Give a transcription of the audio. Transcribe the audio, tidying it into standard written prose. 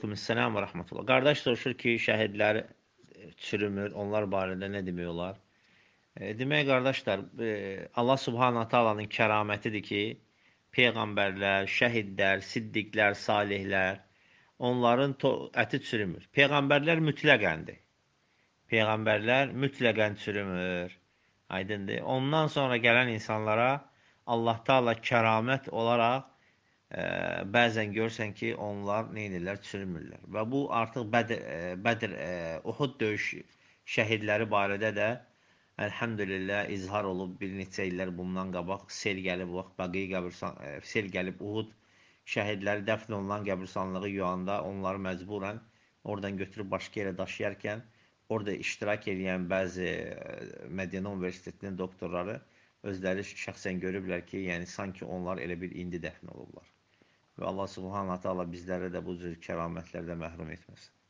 Selam və rəhmətullah. Qardaş soruşur ki, şəhidlər çürümür, onlar barədə nə demək olar? Demək qardaşlar, Allah Subhanahu taalanın kəramətidir ki, peyğəmbərlər, şəhidlər, siddiqlər, salihlər, onların əti çürümür. Peyğəmbərlər mütləqəndir. Peyğəmbərlər mütləqən çürümür. Aydındır. Ondan sonra gələn insanlara Allah Taala kəramət olaraq bəzən görsən ki, onlar neynirlər, çürümürlər. Və bu artıq Bədir, Uhud döyüş şəhidləri barədə də əlhəmdülillah izhar olub bir neçə illər bundan qabaq sel gəlib, sel gəlib Uhud şəhidləri dəfn olunan qəbirstanlığı yuyanda onları məcburən oradan götürüb başqa yerə daşıyarkən orada iştirak edən bəzi Mədinə Universitetinin doktorları özləri şəxsən görüblər ki, yəni sanki onlar elə bir indi dəfn olublar. Və Allah Subhanahu taala bizləri də bu cür kəramətlərdə məhrum etməsin.